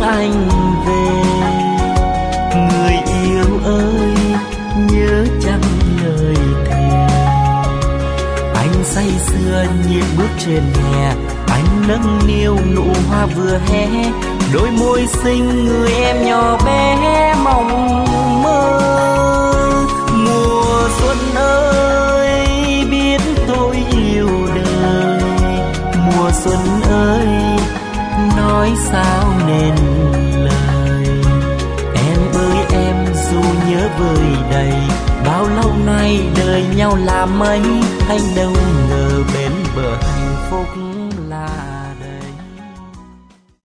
anh về. Người yêu ơi, nhớ chăng lời thề. Anh say sưa nhịp bước trên hè, anh nâng niu nụ hoa vừa hé, đôi môi xinh người em nhỏ bé mong mơ. Mùa xuân ơi, biết tôi yêu đời. Mùa xuân ơi, nói sao nên lời. Em ơi em, dù nhớ vơi đầy, bao lâu nay đời nhau làm mấy, anh đâu ngờ bên bờ hạnh phúc